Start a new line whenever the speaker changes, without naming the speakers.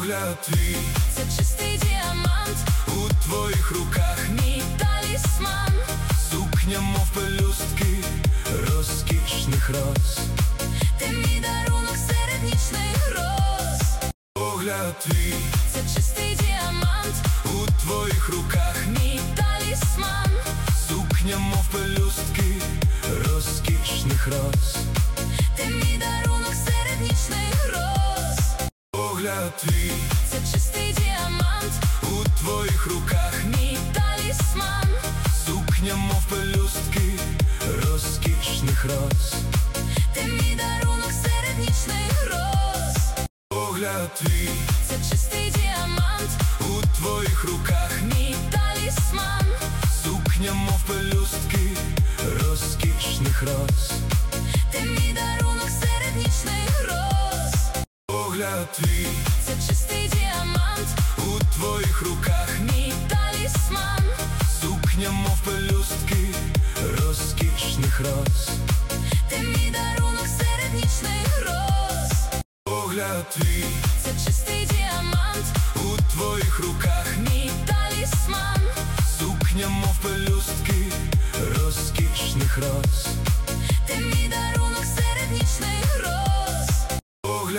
Погляд твій
– це чистий діамант,
у твоїх руках
мій талісман.
сукня, мов пелюстки розкішних роз.
Ти мій дарунок серед нічних роз.
Погляд твій
– це чистий діамант,
у твоїх руках
мій талісман.
сукня, мов пелюстки розкішних роз.
Ти мій дарунок серед нічних роз.
Погляд твій
– це чистий діамант,
у твоїх руках
мій талісман.
сукня, мов пелюстки розкішних роз.
Ти мій дарунок серед нічних роз.
Погляд твій
– це чистий діамант,
у твоїх руках
мій талісман.
сукня, мов пелюстки розкішних роз.
Ти мій дарунок серед нічних роз.
Погляд твій
– це чистий діамант,
у твоїх руках
мій талісман.
сукня, мов пелюстки розкішних роз.
Ти мій дарунок серед нічних роз.
Погляд твій
– це чистий діамант,
у твоїх руках
мій талісман.
сукня, мов пелюстки розкішних роз.
Ти мій дарунок серед нічних роз.